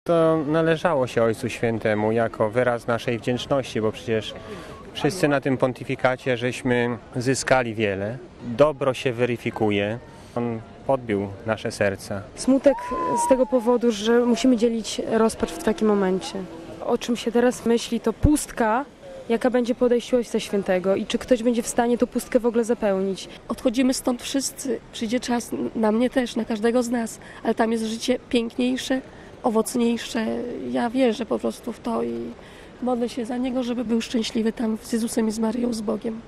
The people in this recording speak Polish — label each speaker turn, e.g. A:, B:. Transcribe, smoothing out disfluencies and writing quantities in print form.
A: To należało się Ojcu Świętemu jako wyraz naszej wdzięczności, bo przecież wszyscy na tym pontyfikacie żeśmy zyskali wiele. Dobro się weryfikuje. On podbił nasze serca.
B: Smutek z tego powodu, że musimy dzielić rozpacz w takim momencie. O czym się teraz myśli, to pustka, jaka będzie po odejściu Ojca Świętego i czy ktoś będzie w stanie tą pustkę w ogóle zapełnić.
C: Odchodzimy stąd wszyscy. Przyjdzie czas na mnie też, na każdego z nas, ale tam jest życie piękniejsze, owocniejsze. Ja wierzę po prostu w to i modlę się za niego, żeby był szczęśliwy tam z Jezusem i z Maryją, z Bogiem.